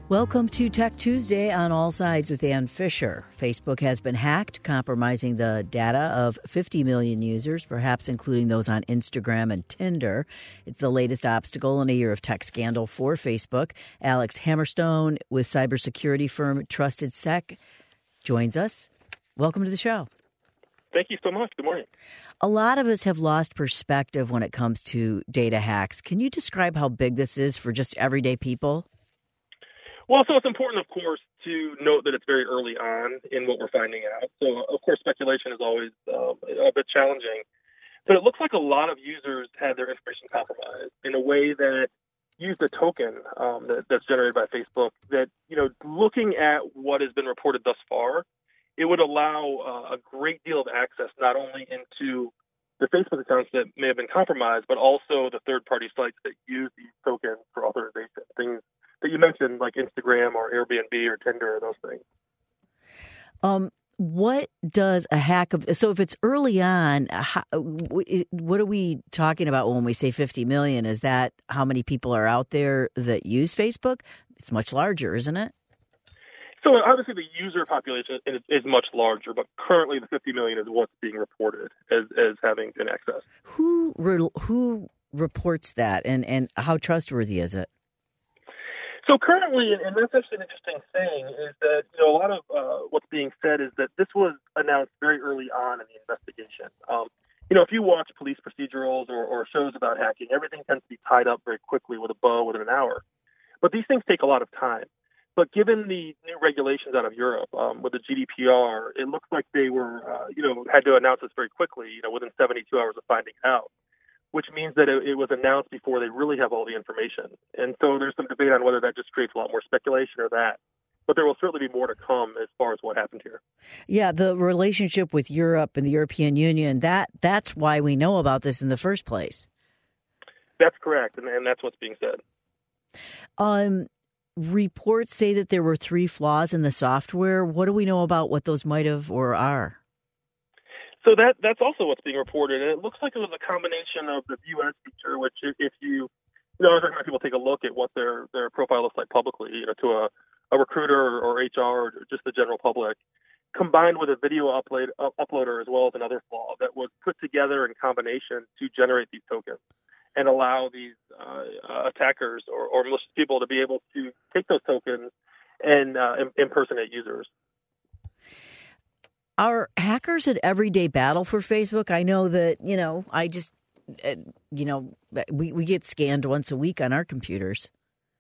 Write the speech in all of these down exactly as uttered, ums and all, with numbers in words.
Welcome to Tech Tuesday on All Sides with Ann Fisher. Facebook has been hacked, compromising the data of fifty million users, perhaps including those on Instagram and Tinder. It's the latest obstacle in a year of tech scandal for Facebook. Alex Hammerstone with cybersecurity firm Trusted Sec joins us. Welcome to the show. Thank you so much. Good morning. A lot of us have lost perspective when it comes to data hacks. Can you describe how big this is for just everyday people? Well, so it's important, of course, to note that it's very early on in what we're finding out. So, of course, speculation is always um, a bit challenging. But it looks like a lot of users had their information compromised in a way that used a token um, that, that's generated by Facebook that, you know, looking at what has been reported thus far, it would allow uh, a great deal of access not only into the Facebook accounts that may have been compromised, but also the third-party sites that use these tokens for authorization, things that you mentioned, like Instagram or Airbnb or Tinder or those things. Um, what does a hack of so if it's early on, how, what are we talking about when we say fifty million? Is that how many people are out there that use Facebook? It's much larger, isn't it? So obviously the user population is, is much larger, but currently the fifty million is what's being reported as, as having been accessed. Who re, who reports that, and, and how trustworthy is it? So currently, and that's actually an interesting thing, is that, you know, a lot of uh, what's being said is that this was announced very early on in the investigation. Um, you know, if you watch police procedurals or, or shows about hacking, everything tends to be tied up very quickly with a bow within an hour. But these things take a lot of time. But given the new regulations out of Europe um, with the G D P R, it looks like they were, uh, you know, had to announce this very quickly, you know, within seventy-two hours of finding out, which means that it, it was announced before they really have all the information. And so there's some debate on whether that just creates a lot more speculation or that. But there will certainly be more to come as far as what happened here. Yeah, the relationship with Europe and the European Union, that that's why we know about this in the first place. That's correct, and, and that's what's being said. Um, reports say that there were three flaws in the software. What do we know about what those might have or are? So that that's also what's being reported, and it looks like it was a combination of the View As feature, which if you, you know, I recommend people take a look at what their, their profile looks like publicly, you know, to a, a recruiter or H R or just the general public, combined with a video upload, uh, uploader as well as another flaw that was put together in combination to generate these tokens and allow these uh, attackers or, or malicious people to be able to take those tokens and uh, impersonate users. Are hackers an everyday battle for Facebook? I know that, you know, I just, uh, you know, we, we get scanned once a week on our computers.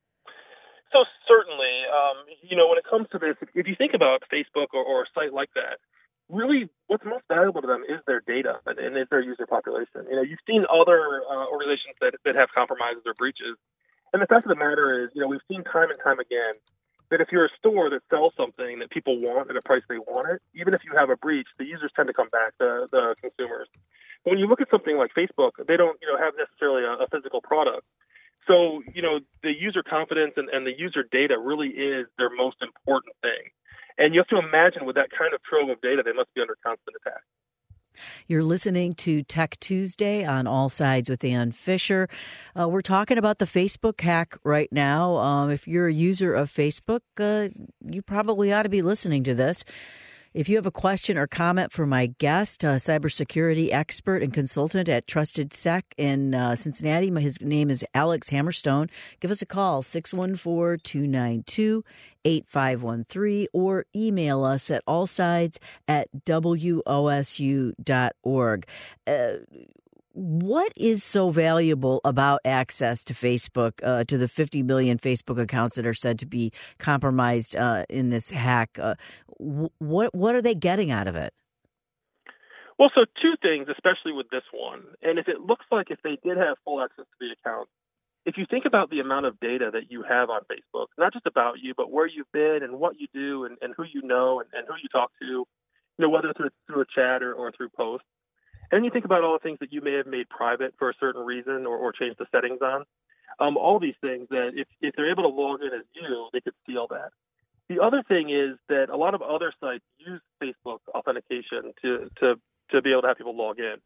So certainly, um, you know, when it comes to this, if you think about Facebook or, or a site like that, really what's most valuable to them is their data and, and is their user population. You know, you've seen other uh, organizations that, that have compromises or breaches. And the fact of the matter is, you know, we've seen time and time again that if you're a store that sells something that people want at a price they want it, even if you have a breach, the users tend to come back, the, the consumers. But when you look at something like Facebook, they don't, you know, have necessarily a, a physical product. So, you know, the user confidence and, and the user data really is their most important thing. And you have to imagine with that kind of trove of data, they must be under constant attack. You're listening to Tech Tuesday on All Sides with Ann Fisher. Uh, we're talking about the Facebook hack right now. Um, if you're a user of Facebook, uh, you probably ought to be listening to this. If you have a question or comment for my guest, a cybersecurity expert and consultant at Trusted Sec in uh, Cincinnati, his name is Alex Hammerstone. Give us a call, six one four, two nine two, eight five one three, or email us at allsides at W O S U dot org. Uh, What is so valuable about access to Facebook, uh, to the fifty million Facebook accounts that are said to be compromised uh, in this hack? Uh, what what are they getting out of it? Well, so two things, especially with this one. And if it looks like if they did have full access to the account, if you think about the amount of data that you have on Facebook, not just about you, but where you've been and what you do and, and who you know and, and who you talk to, you know, whether through, through a chat or, or through posts. And you think about all the things that you may have made private for a certain reason or, or changed the settings on. Um, all these things that if, if they're able to log in as you, they could steal that. The other thing is that a lot of other sites use Facebook authentication to, to, to be able to have people log in.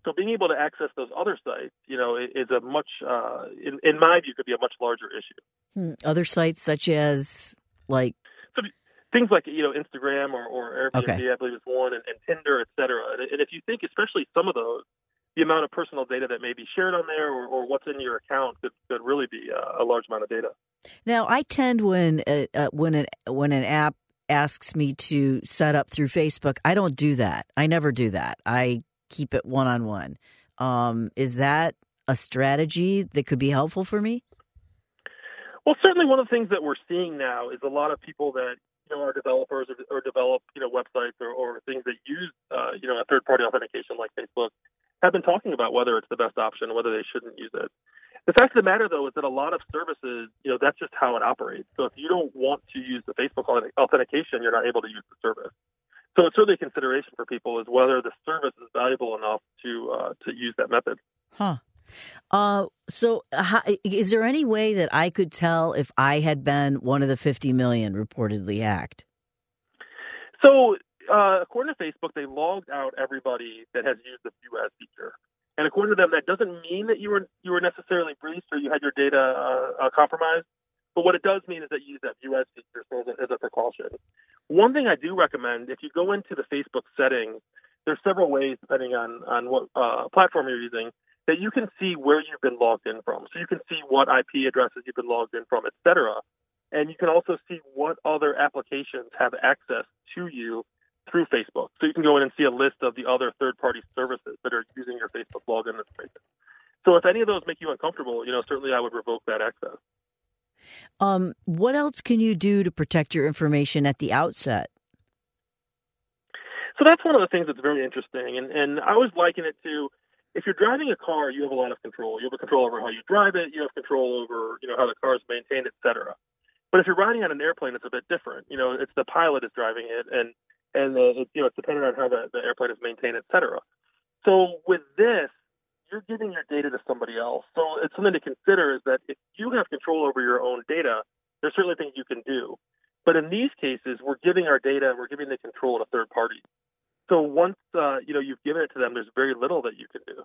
So being able to access those other sites, you know, is a much, uh, in, in my view, could be a much larger issue. Hmm. Other sites such as like so things like, you know, Instagram or, or Airbnb, okay. I believe is one, and, and Tinder, et cetera. And, and if you think, especially some of those, the amount of personal data that may be shared on there or, or what's in your account could, could really be a, a large amount of data. Now, I tend when uh, uh, when an when an app asks me to set up through Facebook, I don't do that. I never do that. I keep it one on one. Um, is that a strategy that could be helpful for me? Well, certainly one of the things that we're seeing now is a lot of people that, you know, are developers or, or develop, you know, websites or, or things that use, uh, you know, a third-party authentication like Facebook have been talking about whether it's the best option, whether they shouldn't use it. The fact of the matter, though, is that a lot of services, you know, that's just how it operates. So if you don't want to use the Facebook authentication, you're not able to use the service. So it's really a consideration for people is whether the service is valuable enough to uh, to use that method. Huh. Uh, so how, is there any way that I could tell if I had been one of the fifty million reportedly hacked? So uh, according to Facebook, they logged out everybody that has used the View As feature. And according to them, that doesn't mean that you were you were necessarily breached or you had your data uh, uh, compromised. But what it does mean is that you use that View As feature so as, a, as a precaution. One thing I do recommend, if you go into the Facebook settings, there's several ways, depending on, on what uh, platform you're using, that you can see where you've been logged in from. So you can see what I P addresses you've been logged in from, et cetera. And you can also see what other applications have access to you through Facebook. So you can go in and see a list of the other third-party services that are using your Facebook login information. So if any of those make you uncomfortable, you know, certainly I would revoke that access. Um, what else can you do to protect your information at the outset? So that's one of the things that's very interesting. And, and I always liken it to, if you're driving a car, you have a lot of control. You have control over how you drive it. You have control over, you know, how the car is maintained, et cetera. But if you're riding on an airplane, it's a bit different. You know, it's the pilot is driving it, and and uh, it, you know, it's dependent on how the, the airplane is maintained, et cetera. So with this, you're giving your data to somebody else. So it's something to consider is that if you have control over your own data, there's certainly things you can do. But in these cases, we're giving our data, we're giving the control to third parties. So once uh, you know you've given it to them, there's very little that you can do.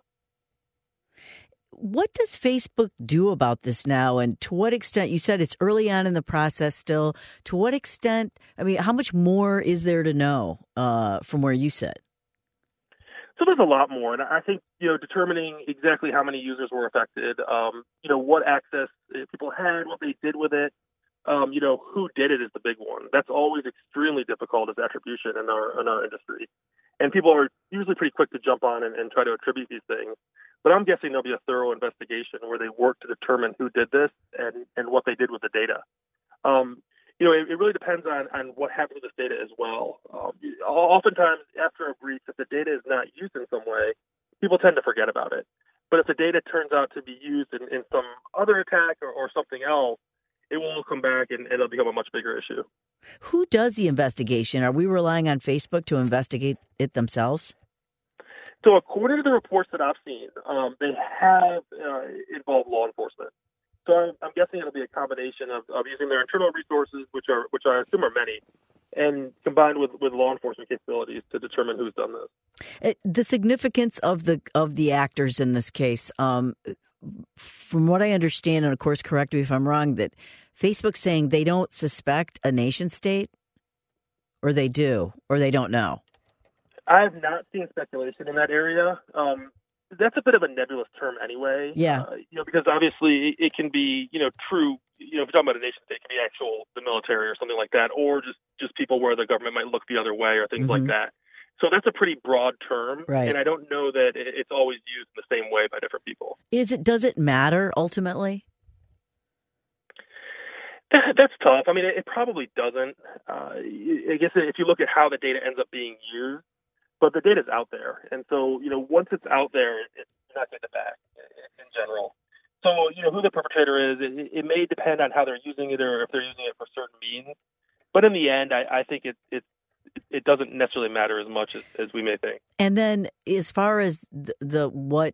What does Facebook do about this now, and to what extent? You said it's early on in the process still. To what extent? I mean, how much more is there to know uh, from where you sit? So there's a lot more, and I think you know determining exactly how many users were affected, um, you know what access people had, what they did with it, um, you know who did it is the big one. That's always extremely difficult as attribution in our in our industry, and people are usually pretty quick to jump on and, and try to attribute these things. But I'm guessing there'll be a thorough investigation where they work to determine who did this and, and what they did with the data. Um, you know, it, it really depends on, on what happens with this data as well. Um, oftentimes, after a breach, if the data is not used in some way, people tend to forget about it. But if the data turns out to be used in, in some other attack or, or something else, it will come back and, and it'll become a much bigger issue. Who does the investigation? Are we relying on Facebook to investigate it themselves? So according to the reports that I've seen, um, they have uh, involved law enforcement. So I'm, I'm guessing it'll be a combination of, of using their internal resources, which are which I assume are many, and combined with, with law enforcement capabilities to determine who's done this. The significance of the of the actors in this case, um, from what I understand, and of course, correct me if I'm wrong, that Facebook's saying they don't suspect a nation state, or they do, or they don't know. I have not seen speculation in that area. Um, that's a bit of a nebulous term anyway. Yeah. Uh, you know, because obviously it can be, you know, true, you know, if you're talking about a nation state, it can be actual, the military or something like that, or just, just people where the government might look the other way or things mm-hmm. like that. So that's a pretty broad term. Right. And I don't know that it's always used in the same way by different people. Is it, does it matter ultimately? That's tough. I mean, it, it probably doesn't. Uh, I guess if you look at how the data ends up being used, but the data's out there. And so, you know, once it's out there, it, you're not getting it back in general. So, you know, who the perpetrator is, it, it may depend on how they're using it or if they're using it for certain means. But in the end, I, I think it, it it doesn't necessarily matter as much as, as we may think. And then as far as the, the what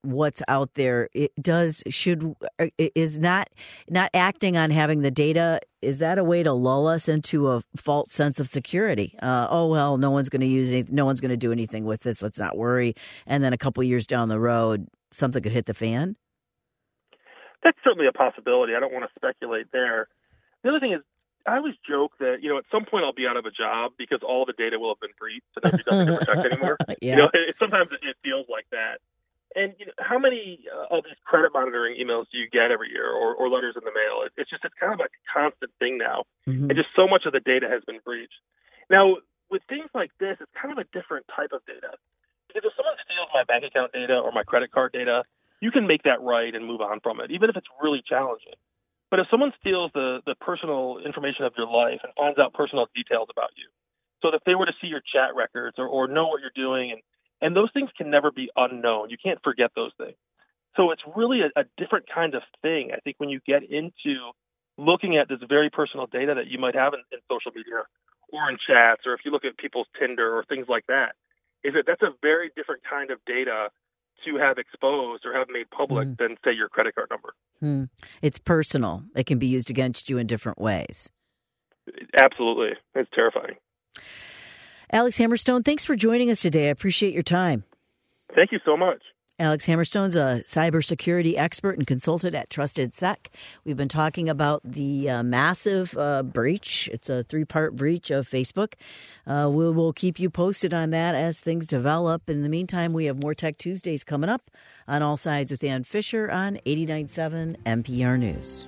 what's out there, it does should is not not acting on having the data. Is that a way to lull us into a false sense of security? Uh, oh well, no one's going to use anything, no one's going to do anything with this. Let's not worry. And then a couple years down the road, something could hit the fan. That's certainly a possibility. I don't want to speculate there. The other thing is, I always joke that, you know, at some point I'll be out of a job because all the data will have been breached and there'll be nothing to protect anymore. Yeah. You know, it, sometimes it, it feels like that. And you know, how many uh, of these credit monitoring emails do you get every year, or, or letters in the mail? It, it's just it's kind of like a constant thing now, mm-hmm. and just so much of the data has been breached. Now, with things like this, it's kind of a different type of data, because if someone steals my bank account data or my credit card data, you can make that right and move on from it, even if it's really challenging. But if someone steals the, the personal information of your life and finds out personal details about you, so that if they were to see your chat records or, or know what you're doing, and, and those things can never be unknown. You can't forget those things. So it's really a, a different kind of thing, I think, when you get into looking at this very personal data that you might have in, in social media or in chats, or if you look at people's Tinder or things like that, is that that's a very different kind of data to have exposed or have made public mm. than, say, your credit card number. Mm. It's personal. It can be used against you in different ways. Absolutely. It's terrifying. Alex Hammerstone, thanks for joining us today. I appreciate your time. Thank you so much. Alex Hammerstone's a cybersecurity expert and consultant at Trusted Sec. We've been talking about the uh, massive uh, breach. It's a three-part breach of Facebook. Uh, we'll, we'll keep you posted on that as things develop. In the meantime, we have more Tech Tuesdays coming up on All Sides with Ann Fisher on eighty-nine point seven N P R News.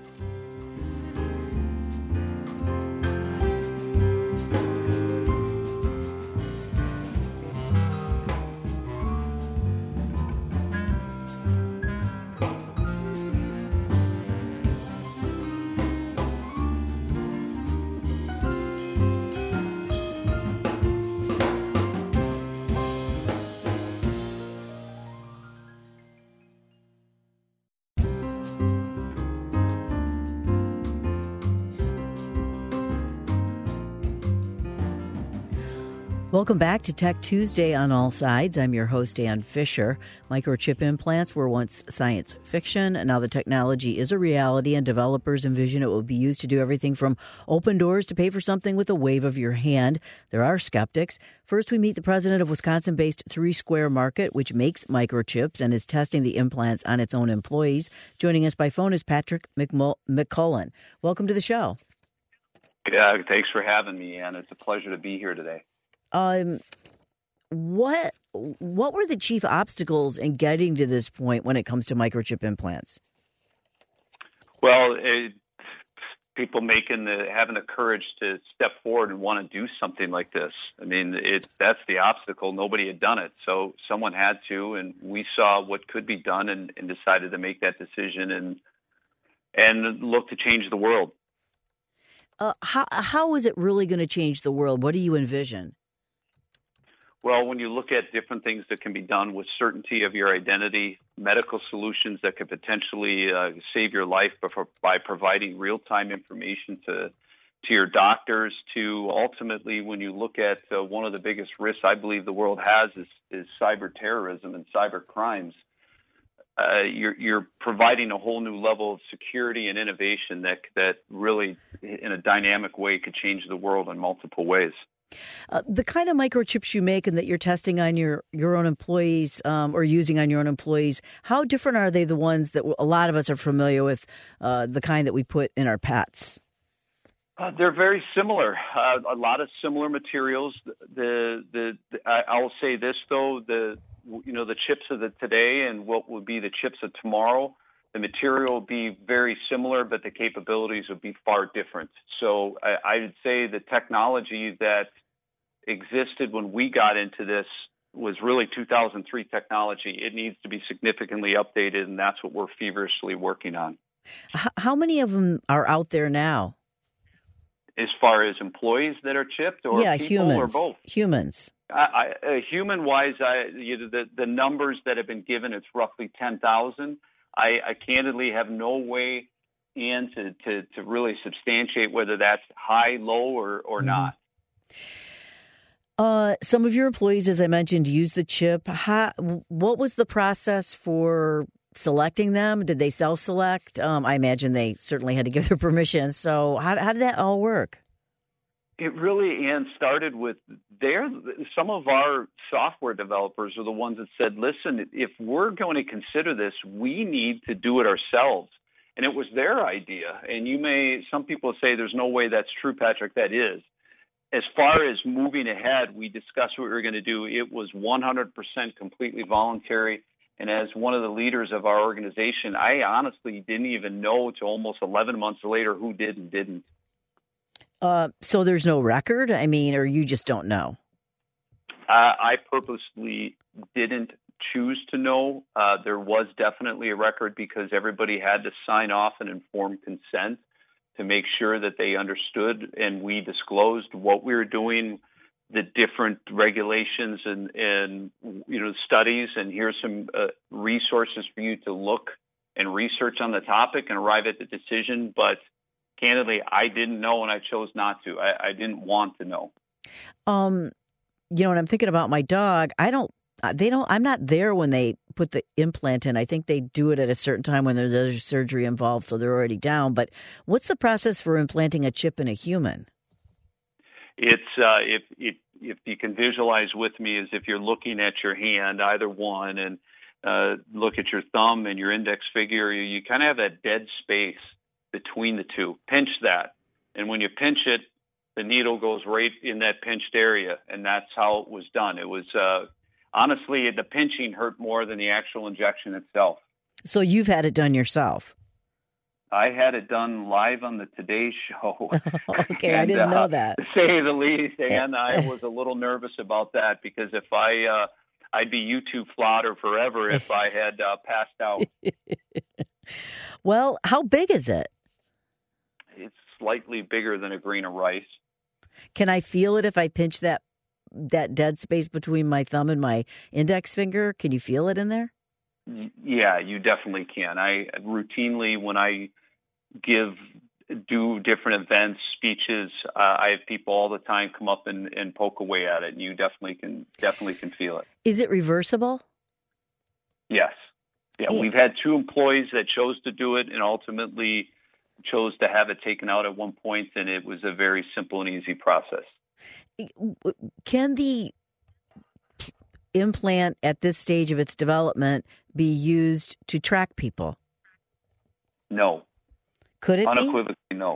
Welcome back to Tech Tuesday on All Sides. I'm your host, Ann Fisher. Microchip implants were once science fiction. Now the technology is a reality, and developers envision it will be used to do everything from open doors to pay for something with a wave of your hand. There are skeptics. First, we meet the president of Wisconsin-based Three Square Market, which makes microchips and is testing the implants on its own employees. Joining us by phone is Patrick McMull- McCullen. Welcome to the show. Yeah, thanks for having me, Ann. It's a pleasure to be here today. Um, what what were the chief obstacles in getting to this point when it comes to microchip implants? Well, it, people making the having the courage to step forward and want to do something like this. I mean, it that's the obstacle. Nobody had done it, so someone had to, and we saw what could be done, and, and decided to make that decision and and look to change the world. Uh, how how is it really going to change the world? What do you envision? Well, when you look at different things that can be done with certainty of your identity, medical solutions that could potentially uh, save your life by providing real-time information to to your doctors, to ultimately when you look at uh, one of the biggest risks I believe the world has is, is cyber terrorism and cyber crimes. Uh, you're, you're providing a whole new level of security and innovation that that really, in a dynamic way, could change the world in multiple ways. Uh, the kind of microchips you make and that you're testing on your, your own employees um, or using on your own employees, how different are they the ones that a lot of us are familiar with, uh, the kind that we put in our pets? Uh, they're very similar. Uh, a lot of similar materials. The the, the I, I'll say this though: the you know the chips of the today and what would be the chips of tomorrow. The material will be very similar, but the capabilities would be far different. So I, I would say the technology that existed when we got into this was really two thousand three technology. It needs to be significantly updated, and that's what we're feverishly working on. How many of them are out there now? As far as employees that are chipped, or yeah, people, humans, or both? Humans. I, I, uh, human-wise, I, you know, the, the numbers that have been given, it's roughly ten thousand. I, I candidly have no way in to, to, to really substantiate whether that's high, low, or, or mm-hmm. not. Uh, some of your employees, as I mentioned, use the chip. How, what was the process for selecting them? Did they self-select? Um, I imagine they certainly had to give their permission. So how, how did that all work? It really, Ann, started with their, some of our software developers are the ones that said, listen, if we're going to consider this, we need to do it ourselves. And it was their idea. And you may, some people say there's no way that's true, Patrick. That is. As far as moving ahead, we discussed what we were going to do. It was one hundred percent completely voluntary. And as one of the leaders of our organization, I honestly didn't even know till almost eleven months later who did and didn't. Uh, so there's no record? I mean, or you just don't know? Uh, I purposely didn't choose to know. Uh, there was definitely a record because everybody had to sign off and informed consent to make sure that they understood, and we disclosed what we were doing, the different regulations and, and you know, studies, and here's some uh, resources for you to look and research on the topic and arrive at the decision. But candidly, I didn't know, and I chose not to. I, I didn't want to know. Um, you know, when I'm thinking about my dog, I don't, they don't, I'm not there when they put the implant in. I think they do it at a certain time when there's surgery involved, so they're already down. But what's the process for implanting a chip in a human? It's, uh, if, if, if you can visualize with me, is if you're looking at your hand, either one, and uh, look at your thumb and your index finger, you, you kind of have that dead space between the two. Pinch that. And when you pinch it, the needle goes right in that pinched area. And that's how it was done. It was, uh, honestly, the pinching hurt more than the actual injection itself. So you've had it done yourself? I had it done live on the Today Show. Okay, and, I didn't uh, know that. To say the least, and I was a little nervous about that because if I, uh, I'd be YouTube fodder forever if I had uh, passed out. Well, how big is it? It's slightly bigger than a grain of rice. Can I feel it if I pinch that that dead space between my thumb and my index finger? Can you feel it in there? Yeah, you definitely can. I routinely, when I give, do different events, speeches, uh, I have people all the time come up and, and poke away at it, and you definitely can definitely can feel it. Is it reversible? Yes. Yeah, Yeah. We've had two employees that chose to do it and ultimately chose to have it taken out at one point, and it was a very simple and easy process. Can the implant at this stage of its development be used to track people? No. Could it Unequivocally, be? no.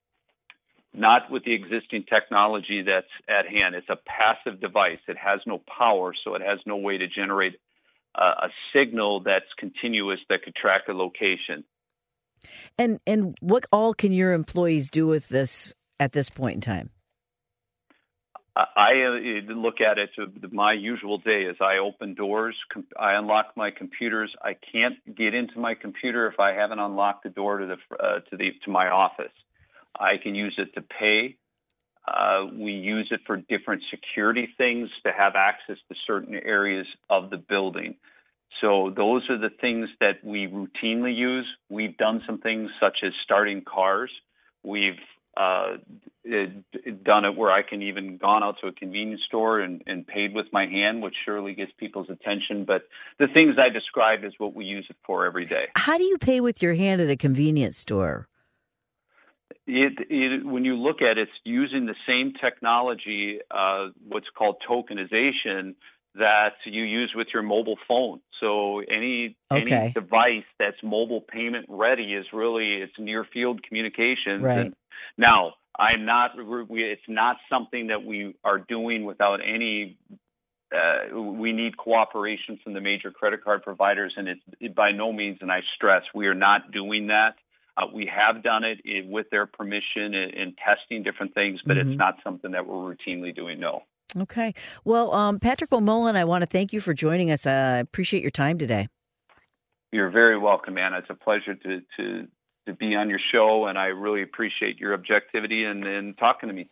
Not with the existing technology that's at hand. It's a passive device. It has no power, so it has no way to generate a, a signal that's continuous that could track a location. And and what all can your employees do with this at this point in time? I uh, look at it to my usual day as I open doors, I unlock my computers. I can't get into my computer if I haven't unlocked the door to the uh, to the to my office. I can use it to pay. Uh, we use it for different security things to have access to certain areas of the building. So those are the things that we routinely use. We've done some things such as starting cars. We've uh, done it where I can even gone out to a convenience store and, and paid with my hand, which surely gets people's attention. But the things I described is what we use it for every day. How do you pay with your hand at a convenience store? It, it, when you look at it, it's using the same technology, uh, what's called tokenization, that you use with your mobile phone. So any okay. any device that's mobile payment ready is really, it's near field communications. Right. And now, I'm not, we, it's not something that we are doing without any, uh, we need cooperation from the major credit card providers, and it's it, by no means, and I stress, we are not doing that. Uh, we have done it in, with their permission and, and testing different things, but mm-hmm. it's not something that we're routinely doing, no. Okay. Well, um, Patrick Mullen, I want to thank you for joining us. I uh, appreciate your time today. You're very welcome, Anna. It's a pleasure to, to, to be on your show, and I really appreciate your objectivity and, and talking to me today.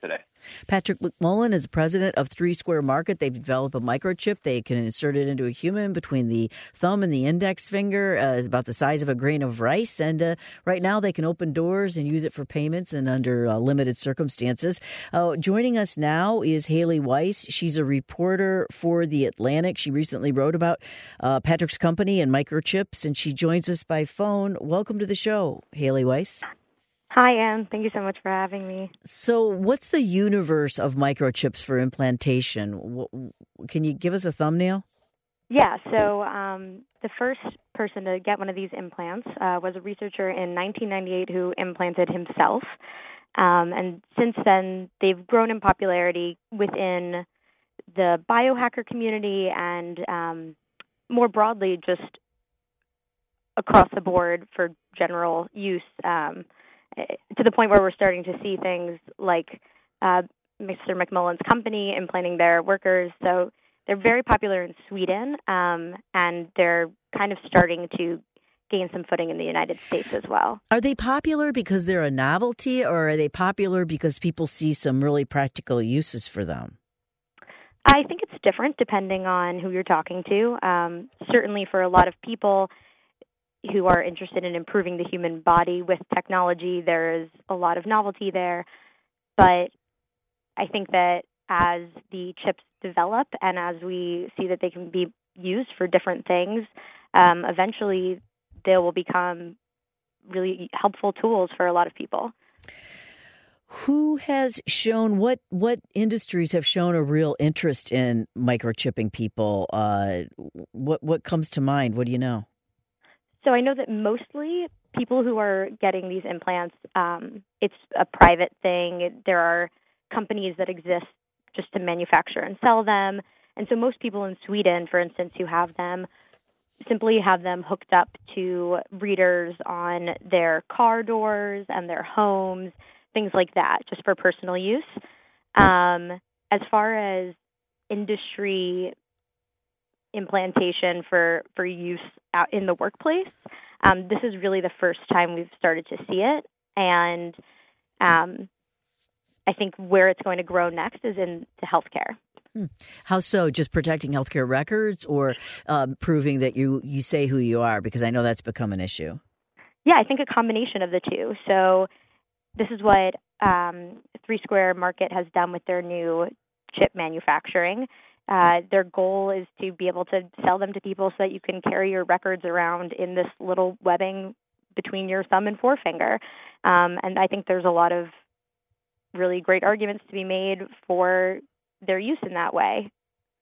Patrick McMullen is president of Three Square Market. They've developed a microchip. They can insert it into a human between the thumb and the index finger, uh, about the size of a grain of rice. And uh, right now they can open doors and use it for payments and under uh, limited circumstances. Uh, joining us now is Haley Weiss. She's a reporter for The Atlantic. She recently wrote about uh, Patrick's company and microchips, and she joins us by phone. Welcome to the show, Haley Weiss. Hi, Anne. Thank you so much for having me. So what's the universe of microchips for implantation? Can you give us a thumbnail? Yeah, so um, the first person to get one of these implants uh, was a researcher in nineteen ninety-eight who implanted himself. Um, and since then, they've grown in popularity within the biohacker community and um, more broadly just across the board for general use. Um to the point where we're starting to see things like uh, Mister McMullen's company implanting their workers. So they're very popular in Sweden, um, and they're kind of starting to gain some footing in the United States as well. Are they popular because they're a novelty, or are they popular because people see some really practical uses for them? I think it's different depending on who you're talking to. Um, certainly for a lot of people who are interested in improving the human body with technology, there is a lot of novelty there. But I think that as the chips develop and as we see that they can be used for different things, um, eventually they will become really helpful tools for a lot of people. Who has shown, what what industries have shown a real interest in microchipping people? Uh, what what comes to mind? What do you know? So I know that mostly people who are getting these implants, um, it's a private thing. There are companies that exist just to manufacture and sell them. And so most people in Sweden, for instance, who have them, simply have them hooked up to readers on their car doors and their homes, things like that, just for personal use. Um, as far as industry implantation for, for use out in the workplace, um, this is really the first time we've started to see it. And um, I think where it's going to grow next is in the healthcare. Hmm. How so? Just protecting healthcare records, or um, proving that you, you say who you are? Because I know that's become an issue. Yeah, I think a combination of the two. So this is what um, Three Square Market has done with their new chip manufacturing. Uh, their goal is to be able to sell them to people so that you can carry your records around in this little webbing between your thumb and forefinger. Um, and I think there's a lot of really great arguments to be made for their use in that way.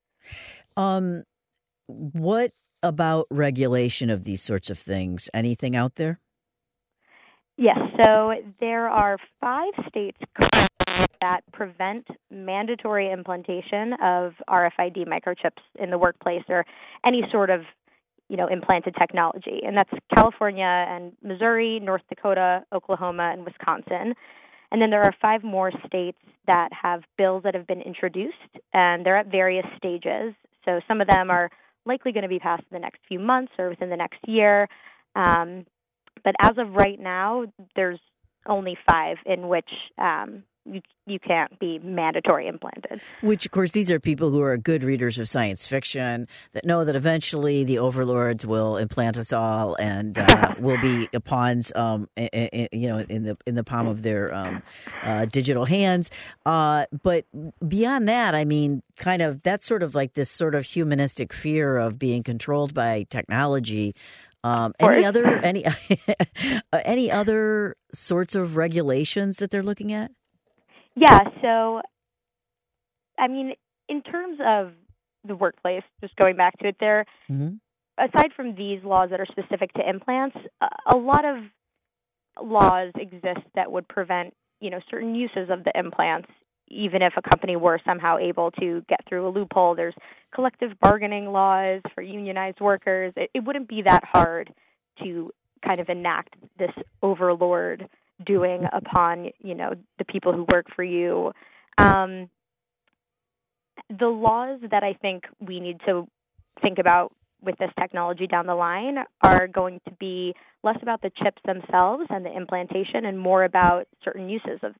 Um, what about regulation of these sorts of things? Anything out there? Yes, so there are five states currently that prevent mandatory implantation of R F I D microchips in the workplace or any sort of, you know, implanted technology. And that's California and Missouri, North Dakota, Oklahoma, and Wisconsin. And then there are five more states that have bills that have been introduced, and they're at various stages. So some of them are likely going to be passed in the next few months or within the next year. Um, but as of right now, there's only five in which um, you you can't be mandatory implanted. Which, of course, these are people who are good readers of science fiction that know that eventually the overlords will implant us all and uh, will be pawns, um, you know, in the in the palm of their um, uh, digital hands. Uh, but beyond that, I mean, kind of that's sort of like this sort of humanistic fear of being controlled by technology. Um, any other any any other sorts of regulations that they're looking at? Yeah, so, I mean, in terms of the workplace, just going back to it there, mm-hmm. aside from these laws that are specific to implants, a lot of laws exist that would prevent, you know, certain uses of the implants, even if a company were somehow able to get through a loophole. There's collective bargaining laws for unionized workers. It, it wouldn't be that hard to kind of enact this overlord doing upon, you know, the people who work for you. Um, the laws that I think we need to think about with this technology down the line are going to be less about the chips themselves and the implantation and more about certain uses of,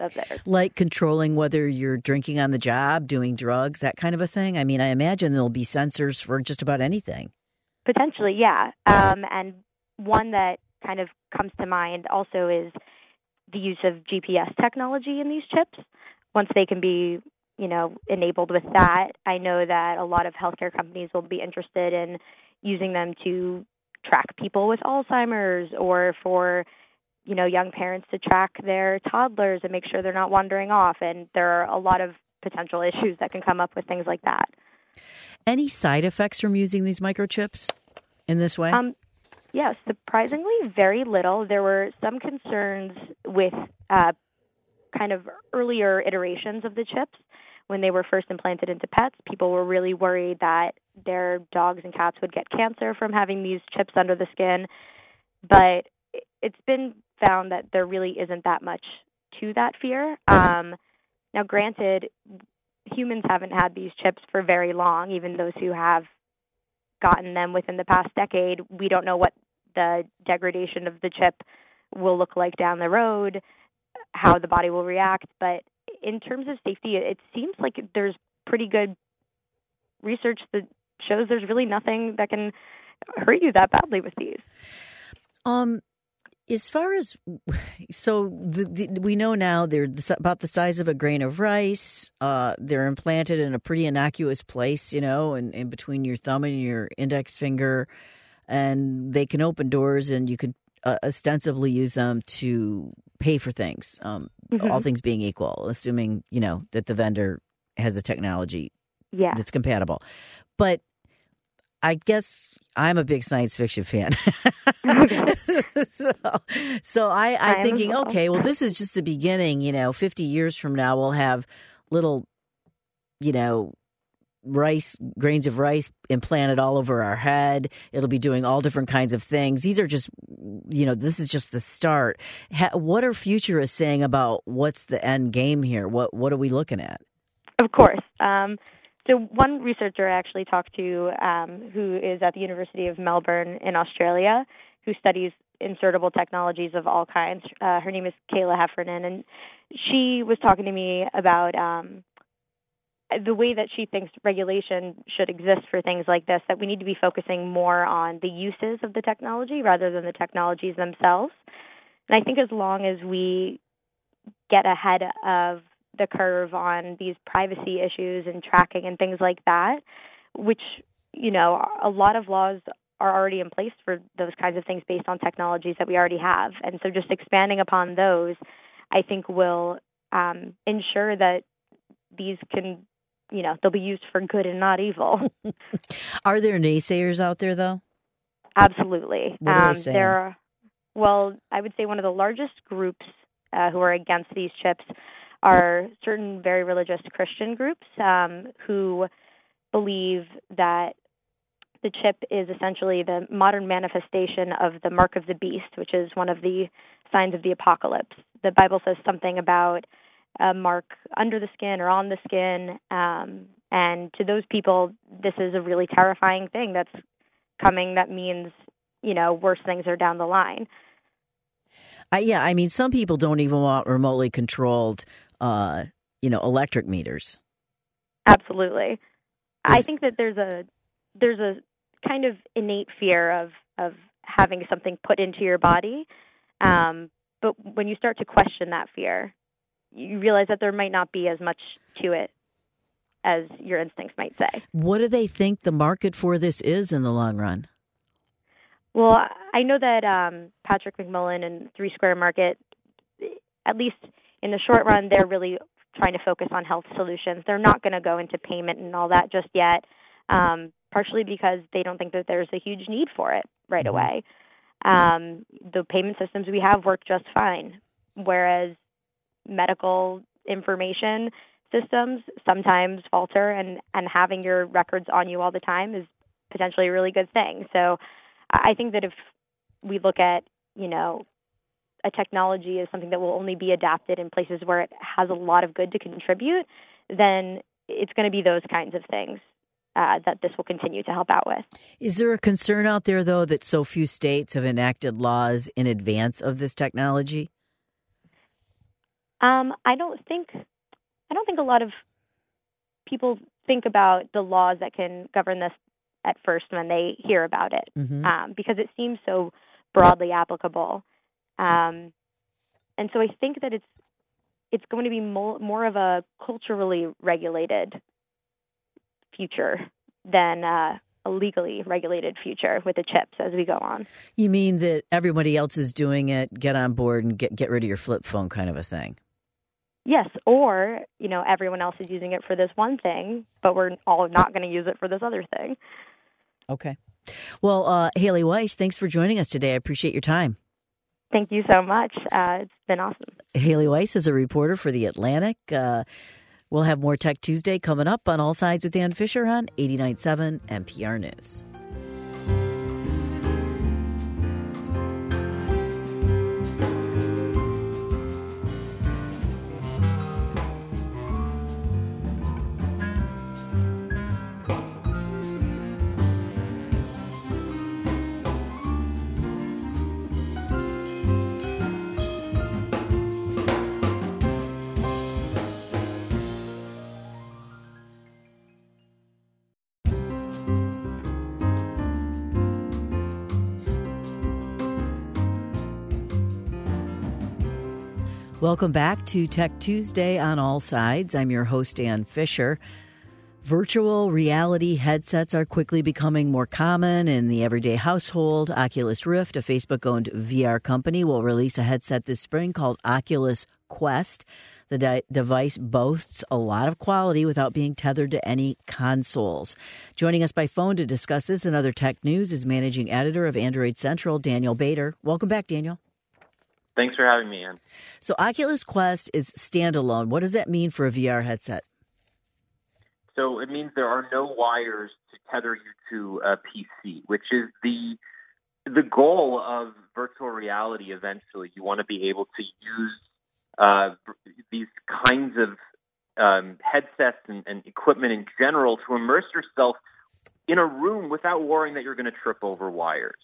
of theirs. Like controlling whether you're drinking on the job, doing drugs, that kind of a thing? I mean, I imagine there'll be sensors for just about anything. Potentially, yeah. Um, and one that kind of comes to mind also is the use of G P S technology in these chips. Once they can be, you know, enabled with that, I know that a lot of healthcare companies will be interested in using them to track people with Alzheimer's, or for, you know, young parents to track their toddlers and make sure they're not wandering off. And there are a lot of potential issues that can come up with things like that. Any side effects from using these microchips in this way? Um, yeah, surprisingly, very little. There were some concerns with uh, kind of earlier iterations of the chips. When they were first implanted into pets, people were really worried that their dogs and cats would get cancer from having these chips under the skin. But it's been found that there really isn't that much to that fear. Um, now, granted, humans haven't had these chips for very long. Even those who have gotten them within the past decade, we don't know what the degradation of the chip will look like down the road, how the body will react. But in terms of safety, it seems like there's pretty good research that shows there's really nothing that can hurt you that badly with these. Um, as far as, so the, the, we know now they're about the size of a grain of rice. Uh, they're implanted in a pretty innocuous place, you know, in, in between your thumb and your index finger, and they can open doors, and you can uh, ostensibly use them to pay for things, um, mm-hmm. all things being equal, assuming, you know, that the vendor has the technology yeah. that's compatible. But I guess I'm a big science fiction fan. so, so I, I'm thinking, well. okay, well, this is just the beginning. You know, fifty years from now, we'll have little, you know, rice, grains of rice implanted all over our head. It'll be doing all different kinds of things. These are just, you know, this is just the start. Ha- what are futurists saying about what's the end game here? What What are we looking at? Of course. Um, so one researcher I actually talked to um, who is at the University of Melbourne in Australia, who studies insertable technologies of all kinds. Uh, her name is Kayla Heffernan, and she was talking to me about um, the way that she thinks regulation should exist for things like this, that we need to be focusing more on the uses of the technology rather than the technologies themselves. And I think as long as we get ahead of the curve on these privacy issues and tracking and things like that, which, you know, a lot of laws are already in place for those kinds of things based on technologies that we already have. And so just expanding upon those, I think will um, ensure that these can, you know, they'll be used for good and not evil. Are there naysayers out there, though? Absolutely. What are um, they saying? There are, well, I would say one of the largest groups uh, who are against these chips are certain very religious Christian groups um, who believe that the chip is essentially the modern manifestation of the mark of the beast, which is one of the signs of the apocalypse. The Bible says something about a mark under the skin or on the skin, um, and to those people, this is a really terrifying thing that's coming that means, you know, worse things are down the line. Uh, yeah, I mean, some people don't even want remotely controlled, uh, you know, electric meters. Absolutely. I think that there's a there's a kind of innate fear of, of having something put into your body, um, but when you start to question that fear, you realize that there might not be as much to it as your instincts might say. What do they think the market for this is in the long run? Well, I know that um, Patrick McMullen and Three Square Market, at least in the short run, they're really trying to focus on health solutions. They're not going to go into payment and all that just yet, um, partially because they don't think that there's a huge need for it right mm-hmm. away. Um, the payment systems we have work just fine, whereas medical information systems sometimes falter, and, and having your records on you all the time is potentially a really good thing. So I think that if we look at, you know, a technology as something that will only be adapted in places where it has a lot of good to contribute, then it's going to be those kinds of things uh, that this will continue to help out with. Is there a concern out there, though, that so few states have enacted laws in advance of this technology? Um, I don't think I don't think a lot of people think about the laws that can govern this at first when they hear about it, mm-hmm. um, because it seems so broadly applicable. Um, and so I think that it's it's going to be more, more of a culturally regulated future than uh, a legally regulated future with the chips as we go on. You mean that everybody else is doing it, get on board and get, get rid of your flip phone kind of a thing? Yes, or, you know, everyone else is using it for this one thing, but we're all not going to use it for this other thing. Okay. Well, uh, Haley Weiss, thanks for joining us today. I appreciate your time. Thank you so much. Uh, it's been awesome. Haley Weiss is a reporter for The Atlantic. Uh, we'll have more Tech Tuesday coming up on All Sides with Ann Fisher on eighty-nine point seven N P R News. Welcome back to Tech Tuesday on All Sides. I'm your host, Ann Fisher. Virtual reality headsets are quickly becoming more common in the everyday household. Oculus Rift, a Facebook-owned V R company, will release a headset this spring called Oculus Quest. The di- device boasts a lot of quality without being tethered to any consoles. Joining us by phone to discuss this and other tech news is managing editor of Android Central, Daniel Bader. Welcome back, Daniel. Thanks for having me, Ann. So Oculus Quest is standalone. What does that mean for a V R headset? So it means there are no wires to tether you to a P C, which is the the goal of virtual reality eventually. You want to be able to use uh, these kinds of um, headsets and, and equipment in general to immerse yourself in a room without worrying that you're going to trip over wires.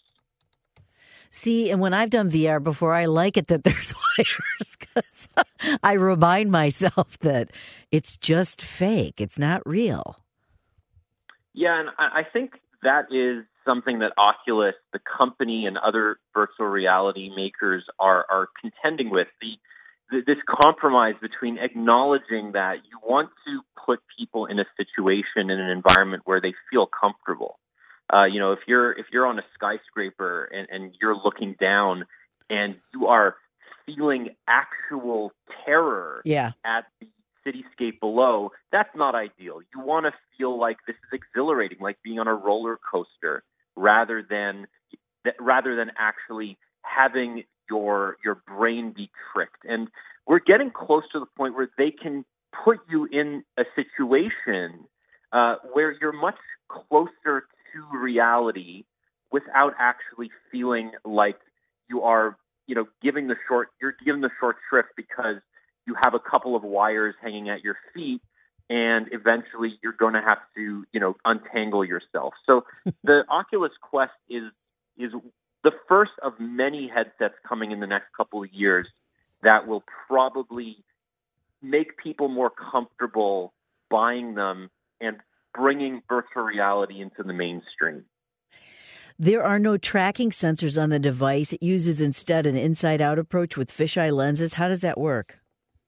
See, and when I've done V R before, I like it that there's wires because I remind myself that it's just fake. It's not real. Yeah, and I think that is something that Oculus, the company, and other virtual reality makers are, are contending with. The, the this compromise between acknowledging that you want to put people in a situation, in an environment where they feel comfortable. Uh, you know, if you're if you're on a skyscraper and, and you're looking down and you are feeling actual terror yeah. at the cityscape below, that's not ideal. You want to feel like this is exhilarating, like being on a roller coaster, rather than rather than actually having your your brain be tricked. And we're getting close to the point where they can put you in a situation uh, where you're much closer to reality without actually feeling like you are, you know, giving the short, you're giving the short shrift because you have a couple of wires hanging at your feet and eventually you're going to have to, you know, untangle yourself. So the Oculus Quest is, is the first of many headsets coming in the next couple of years that will probably make people more comfortable buying them and bringing virtual reality into the mainstream. There are no tracking sensors on the device. It uses instead an inside-out approach with fisheye lenses. How does that work?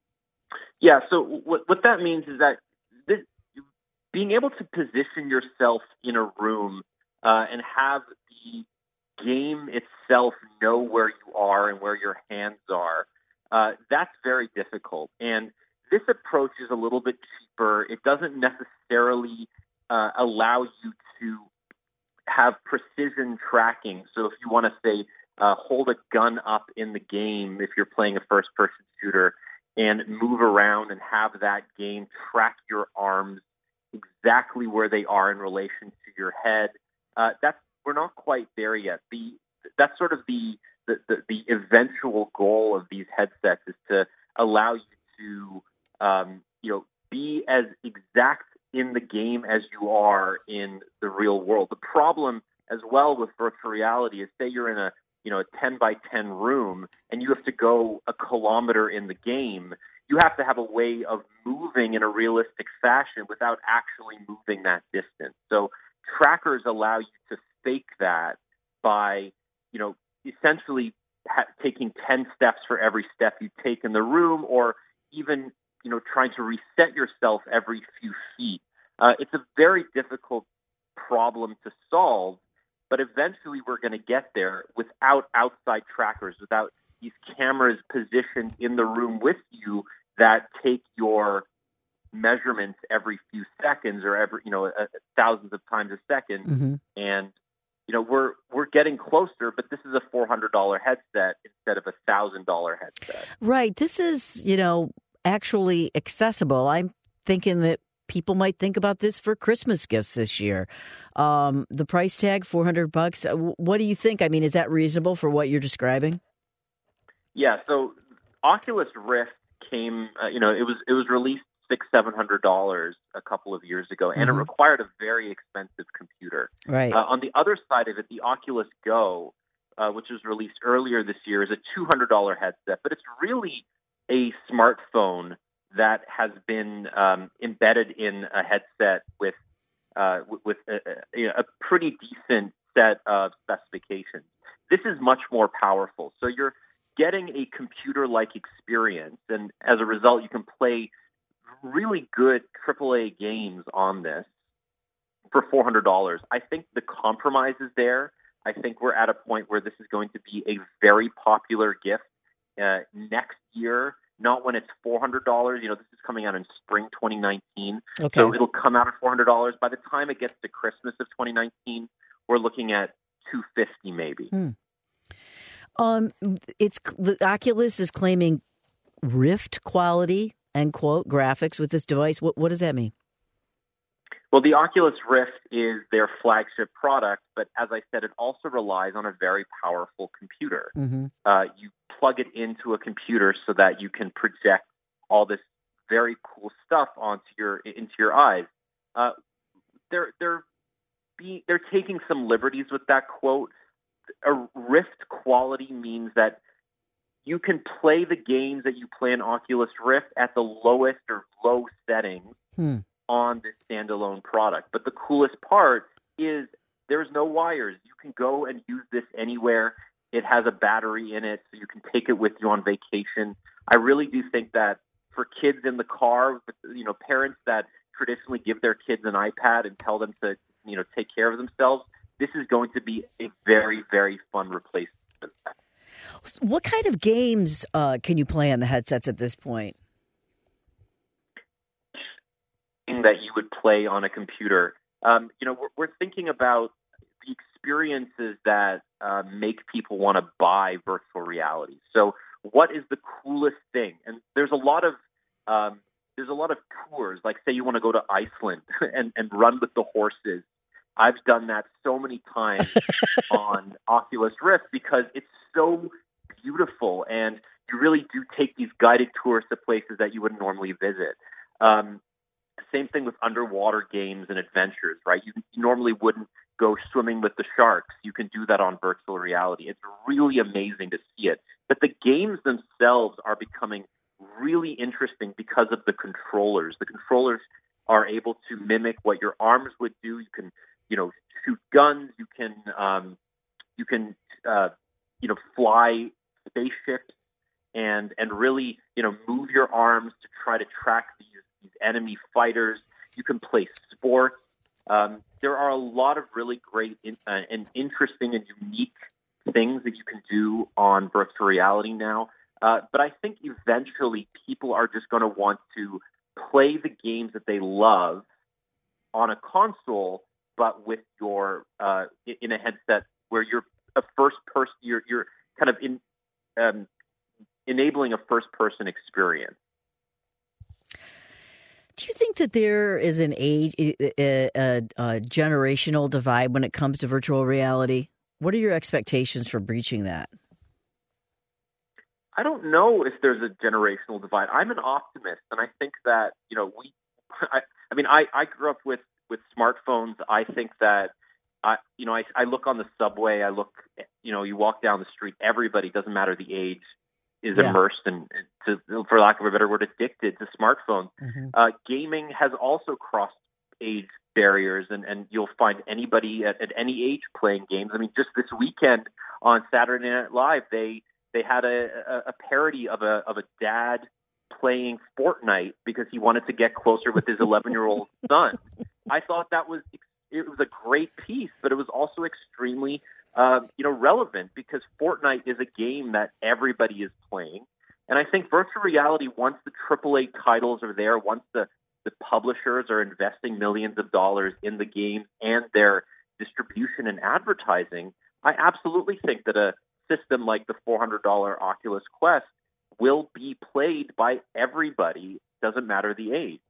Yeah, so what, what that means is that this, being able to position yourself in a room uh, and have the game itself know where you are and where your hands are, uh, that's very difficult. And this approach is a little bit cheaper. It doesn't necessarily uh, allow you to have precision tracking. So if you want to say uh, hold a gun up in the game, if you're playing a first-person shooter, and move around and have that game track your arms exactly where they are in relation to your head, uh, that's we're not quite there yet. The that's sort of the the, the the eventual goal of these headsets is to allow you to Um, you know, be as exact in the game as you are in the real world. The problem as well with virtual reality is, say you're in a, you know, a ten by ten room and you have to go a kilometer in the game. you have to have a way of moving in a realistic fashion without actually moving that distance. So trackers allow you to fake that by, you know, essentially ha- taking ten steps for every step you take in the room, or even, you know, trying to reset yourself every few feet. Uh, it's a very difficult problem to solve, but eventually we're going to get there without outside trackers, without these cameras positioned in the room with you that take your measurements every few seconds or every, you know, uh, thousands of times a second. Mm-hmm. And, you know, we're we're getting closer, but this is a four hundred dollars headset instead of a one thousand dollars headset. Right. This is, you know, actually accessible. I'm thinking that people might think about this for Christmas gifts this year. Um, the price tag, four hundred bucks. What do you think? I mean, is that reasonable for what you're describing? Yeah. So Oculus Rift came, uh, you know, it was it was released six, seven hundred dollars a couple of years ago, and mm-hmm. it required a very expensive computer. Right. Uh, on the other side of it, the Oculus Go, uh, which was released earlier this year, is a two hundred dollars headset, but it's really a smartphone that has been um, embedded in a headset with uh, with a, a, a pretty decent set of specifications. This is much more powerful. So you're getting a computer-like experience, and as a result, you can play really good triple A games on this for four hundred dollars. I think the compromise is there. I think we're at a point where this is going to be a very popular gift uh, next year, not when it's four hundred dollars. You know, this is coming out in spring twenty nineteen. Okay. So it'll come out at four hundred dollars. By the time it gets to Christmas of twenty nineteen, we're looking at two hundred fifty dollars maybe. Hmm. Um, it's the Oculus is claiming Rift quality, end quote, graphics with this device. What, what does that mean? Well, the Oculus Rift is their flagship product, but as I said, it also relies on a very powerful computer. Mm-hmm. Uh, you plug it into a computer so that you can project all this very cool stuff onto your into your eyes. Uh, they're they're be, they're taking some liberties with that quote. A Rift quality means that you can play the games that you play in Oculus Rift at the lowest or low settings hmm. on this standalone product. But the coolest part is there's no wires. You can go and use this anywhere. It has a battery in it, so you can take it with you on vacation. I really do think that for kids in the car, you know, parents that traditionally give their kids an iPad and tell them to, you know, take care of themselves, this is going to be a very, very fun replacement. What kind of games uh, can you play on the headsets at this point? That you would play on a computer. Um, you know, we're, we're thinking about the experiences that uh, make people want to buy virtual reality. So, what is the coolest thing? And there's a lot of um, there's a lot of tours. Like, say you want to go to Iceland and, and run with the horses. I've done that so many times on Oculus Rift because it's so beautiful, and you really do take these guided tours to places that you wouldn't normally visit. Um, same thing with underwater games and adventures, right? You, you normally wouldn't go swimming with the sharks. You can do that on virtual reality. It's really amazing to see it. But the games themselves are becoming really interesting because of the controllers. The controllers are able to mimic what your arms would do. You can you know, shoot guns. You can, um, you can, uh, you know, fly spaceships and and really, you know, move your arms to try to track these, these enemy fighters. You can play sports. Um, there are a lot of really great in, uh, and interesting and unique things that you can do on virtual reality now. Uh, but I think eventually people are just going to want to play the games that they love on a console, but with your uh, in a headset where you're a first person, you're you're kind of in um, enabling a first person experience. Do you think that there is an age, a, a, a generational divide when it comes to virtual reality? What are your expectations for breaching that? I don't know if there's a generational divide. I'm an optimist, and I think that you know we. I, I mean, I, I grew up with. With smartphones, I think that, I, you know, I, I look on the subway, I look, you know, you walk down the street, everybody, doesn't matter the age, is yeah. immersed and, to, for lack of a better word, addicted to smartphones. Mm-hmm. Uh, gaming has also crossed age barriers, and, and you'll find anybody at, at any age playing games. I mean, just this weekend on Saturday Night Live, they they had a, a, a parody of a of a dad playing Fortnite because he wanted to get closer with his eleven-year-old son. I thought that was it was a great piece, but it was also extremely uh, you know relevant because Fortnite is a game that everybody is playing, and I think virtual reality, once the triple A titles are there, once the the publishers are investing millions of dollars in the game and their distribution and advertising, I absolutely think that a system like the four hundred dollars Oculus Quest will be played by everybody, doesn't matter the age.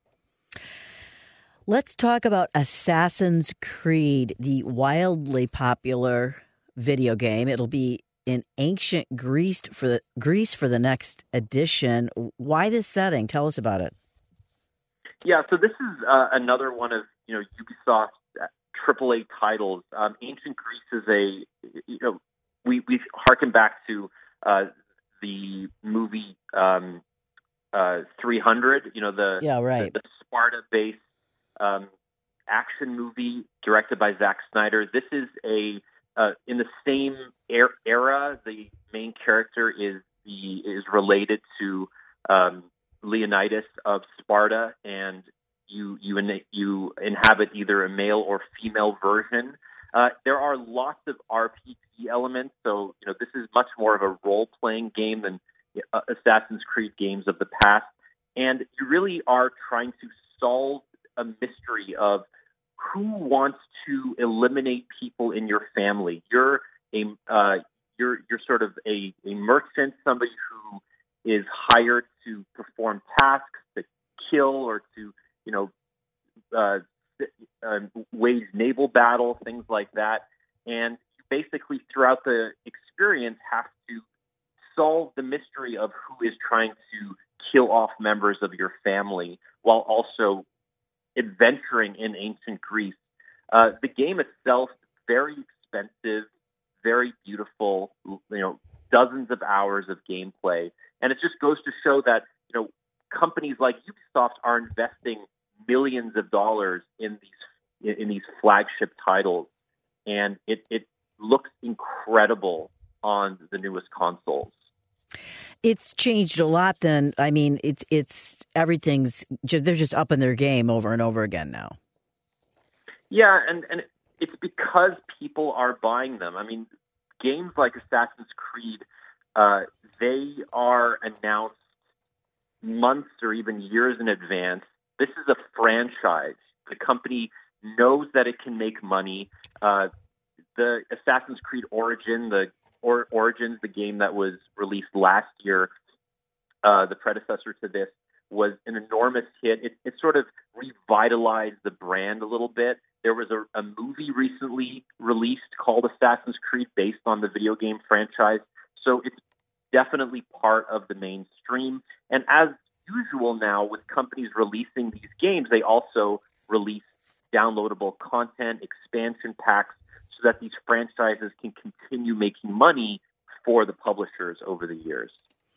Let's talk about Assassin's Creed, the wildly popular video game. It'll be in ancient Greece for the Greece for the next edition. Why this setting? Tell us about it. Yeah, so this is uh, another one of you know Ubisoft's triple A titles. Um, ancient Greece is a you know we we harken back to uh, the movie um, uh, three hundred. You know the yeah right the, the Sparta-based um, action movie directed by Zack Snyder. This is a uh, in the same er- era. The main character is the is related to um, Leonidas of Sparta, and you you in, you inhabit either a male or female version. Uh, there are lots of R P G elements, so you know this is much more of a role-playing game than uh, Assassin's Creed games of the past, and you really are trying to solve a mystery of who wants to eliminate people in your family. You're a uh, you're you're sort of a, a merchant, somebody who is hired to perform tasks, to kill, or to, you know, uh, uh, wage naval battle, things like that. And you basically, throughout the experience, have to solve the mystery of who is trying to kill off members of your family while also adventuring in ancient Greece. Uh, the game itself, very expensive, very beautiful, you know, dozens of hours of gameplay. And it just goes to show that, you know, companies like Ubisoft are investing millions of dollars in these in these flagship titles, and it, it looks incredible on the newest consoles. It's changed a lot. Then I mean, it's it's everything's just, they're just upping their game over and over again now. Yeah, and and it's because people are buying them. I mean, games like Assassin's Creed. Uh, they are announced months or even years in advance. This is a franchise. The company knows that it can make money. Uh, the Assassin's Creed Origin, the or, Origins, the game that was released last year, uh, the predecessor to this, was an enormous hit. It, it sort of revitalized the brand a little bit. There was a, a movie recently released called Assassin's Creed based on the video game franchise. So it's definitely part of the mainstream. And as usual now with companies releasing these games, they also release downloadable content, expansion packs, so that these franchises can continue making money for the publishers over the years.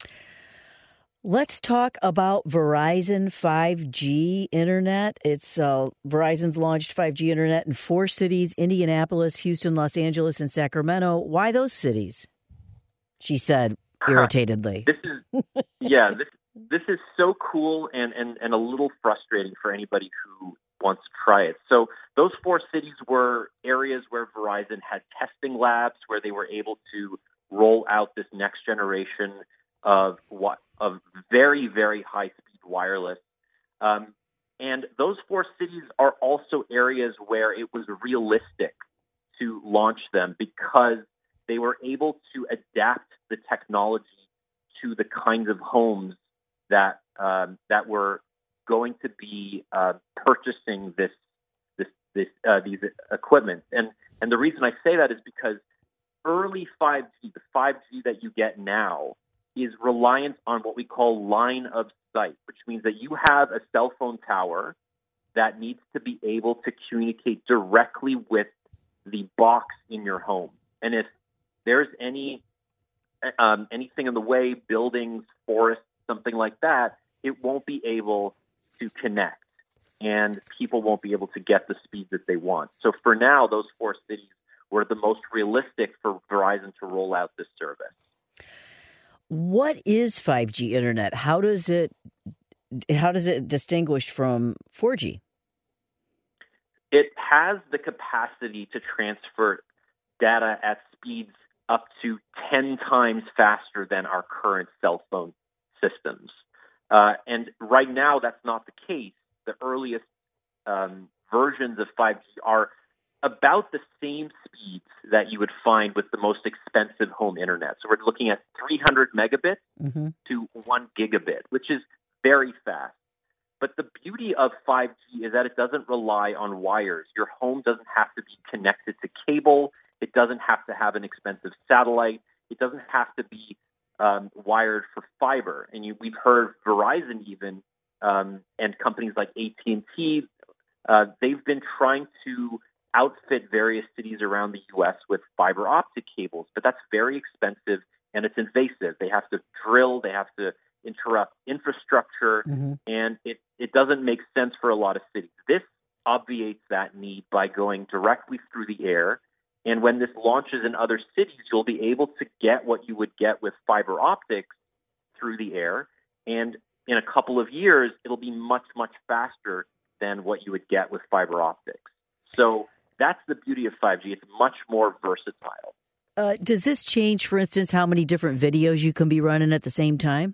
Let's talk about Verizon five G Internet. It's uh, Verizon's launched five G Internet in four cities, Indianapolis, Houston, Los Angeles, and Sacramento. Why those cities? She said irritatedly. This is, yeah, this this is so cool and, and, and a little frustrating for anybody who wants to try it. So those four cities were areas where Verizon had testing labs where they were able to roll out this next generation of what of very, very high-speed wireless. Um, and those four cities are also areas where it was realistic to launch them because they were able to adapt the technology to the kinds of homes that um, that were going to be uh, purchasing this this this uh, these equipment. And and the reason I say that is because early five G, the five G that you get now, is reliant on what we call line of sight, which means that you have a cell phone tower that needs to be able to communicate directly with the box in your home. And if there's any um, anything in the way, buildings, forests, something like that, it won't be able to connect, and people won't be able to get the speed that they want. So for now, those four cities were the most realistic for Verizon to roll out this service. What is five G internet? How does it how does it distinguish from four G? It has the capacity to transfer data at speeds up to ten times faster than our current cell phone systems. Uh, and right now, that's not the case. The earliest um, versions of five G are about the same speeds that you would find with the most expensive home internet. So we're looking at three hundred megabits mm-hmm. to one gigabit, which is very fast. But the beauty of five G is that it doesn't rely on wires. Your home doesn't have to be connected to cable. It doesn't have to have an expensive satellite. It doesn't have to be um, wired for fiber. And you, we've heard Verizon even um, and companies like A T and T, uh, they've been trying to outfit various cities around the U S with fiber optic cables, but that's very expensive and it's invasive. They have to drill, they have to interrupt infrastructure, mm-hmm. and it, it doesn't make sense for a lot of cities. This obviates that need by going directly through the air, and when this launches in other cities, you'll be able to get what you would get with fiber optics through the air, and in a couple of years, it'll be much, much faster than what you would get with fiber optics. So that's the beauty of five G. It's much more versatile. Uh, does this change, for instance, how many different videos you can be running at the same time?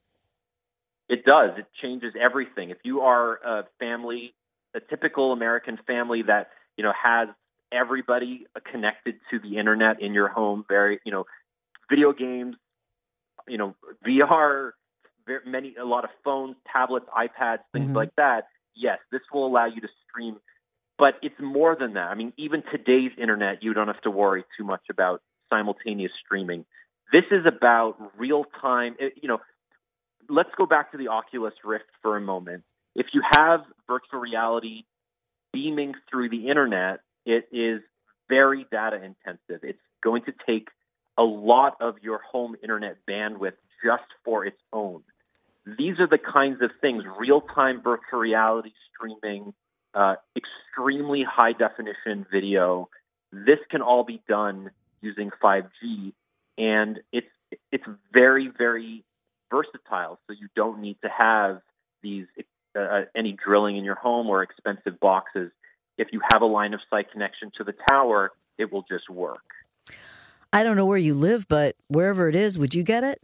It does. It changes everything. If you are a family, a typical American family that, you know, has everybody connected to the internet in your home, very, you know, video games, you know, V R, very many, a lot of phones, tablets, iPads, things mm-hmm. like that, yes, this will allow you to stream. But it's more than that. I mean, even today's internet, you don't have to worry too much about simultaneous streaming. This is about real-time, you know, let's go back to the Oculus Rift for a moment. If you have virtual reality beaming through the internet, it is very data intensive. It's going to take a lot of your home internet bandwidth just for its own. These are the kinds of things, real-time virtual reality streaming, uh, extremely high-definition video. This can all be done using five G, and it's it's very, very versatile, so you don't need to have these uh, any drilling in your home or expensive boxes. If you have a line of sight connection to the tower, it will just work. I don't know where you live, but wherever it is, would you get it?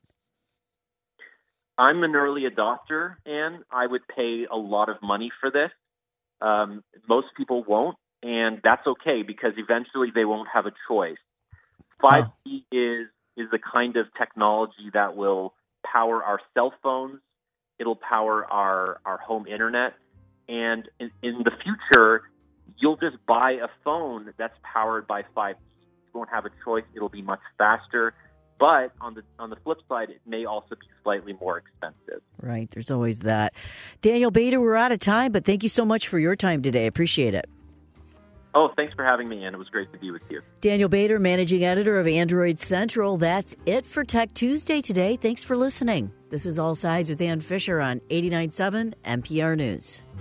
I'm an early adopter, and I would pay a lot of money for this. Um, most people won't, and that's okay because eventually they won't have a choice. five G oh. is is the kind of technology that will power our cell phones. It'll power our, our home internet. And in, in the future, you'll just buy a phone that's powered by five G. You won't have a choice. It'll be much faster. But on the on the flip side, it may also be slightly more expensive. Right. There's always that. Daniel Bader, we're out of time, but thank you so much for your time today. I appreciate it. Oh, thanks for having me, Ann. It was great to be with you. Daniel Bader, managing editor of Android Central. That's it for Tech Tuesday today. Thanks for listening. This is All Sides with Ann Fisher on eighty-nine point seven N P R News.